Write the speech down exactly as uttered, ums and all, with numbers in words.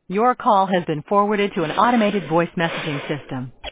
Your call has been forwarded to an automated voice messaging system.